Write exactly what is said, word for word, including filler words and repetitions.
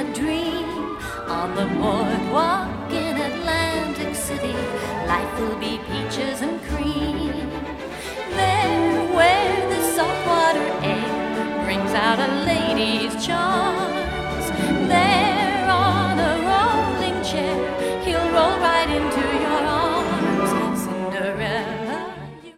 dream. On the boardwalk in Atlantic City, life will be peaches and cream. There where the saltwater air brings out a lady's charm,